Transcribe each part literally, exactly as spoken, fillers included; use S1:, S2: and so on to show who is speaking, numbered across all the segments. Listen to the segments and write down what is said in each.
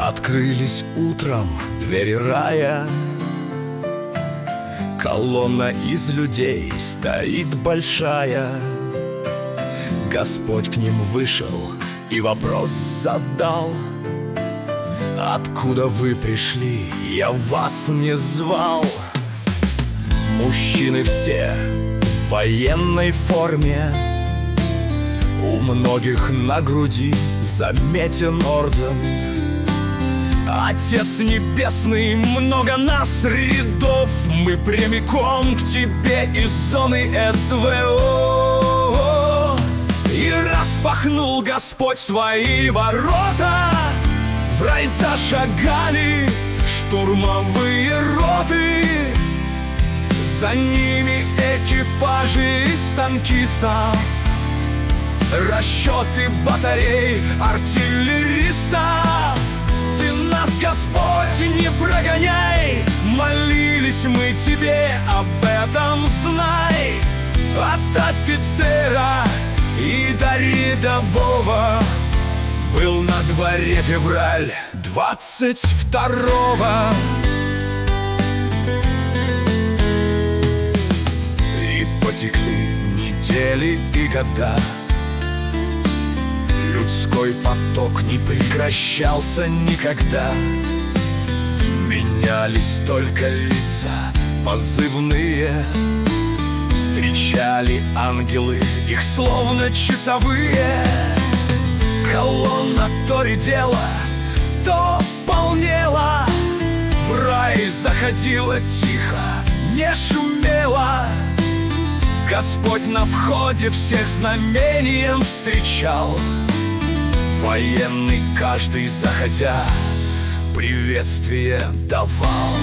S1: Открылись утром двери рая. Колонна из людей стоит большая. Господь к ним вышел и вопрос задал: откуда вы пришли? Я вас не звал. Мужчины все в военной форме, у многих на груди заметен орден. Отец Небесный, много нас рядов, мы прямиком к тебе из зоны СВО. И распахнул Господь свои ворота, в рай зашагали штурмовые роты. За ними экипажи из танкистов, расчеты батарей артиллеристов. Ты нас, Господь, не прогоняй, молились мы тебе, об этом знай. От офицера и до рядового был на дворе февраль двадцать второго. И потекли недели и года, людской поток не прекращался никогда. Менялись только лица позывные, встречали ангелы их словно часовые. Колонна то редела, то полнела, в рай заходила тихо, не шумела. Господь на входе всех знамением встречал. Военный каждый, заходя, приветствие давал.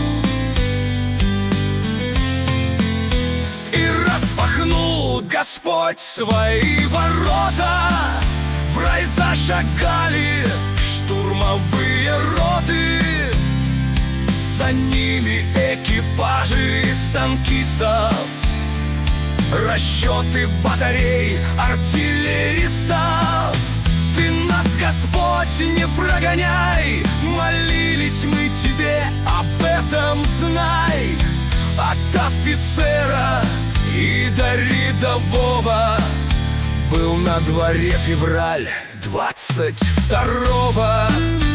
S1: И распахнул Господь свои ворота, в рай зашагали штурмовые роты. За ними экипажи из танкистов, расчеты батарей артиллеристов. Ты нас, Господь, не прогоняй, молились мы тебе, об этом знай. От офицера и до рядового был на дворе февраль двадцать второго.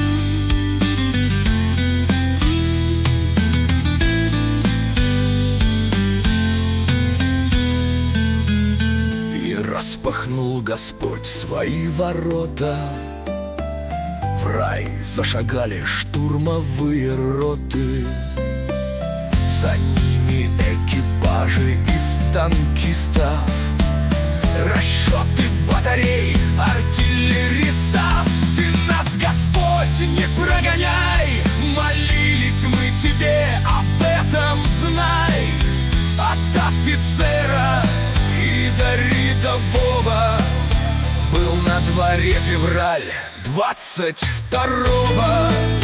S1: Распахнул Господь свои ворота, в рай зашагали штурмовые роты. За ними экипажи из танкистов, расчеты батарей артиллеристов. Ты нас, Господь, не прогоняй, молились мы тебе, об этом знай. От офицера и до рядового был на дворе февраль двадцать второго.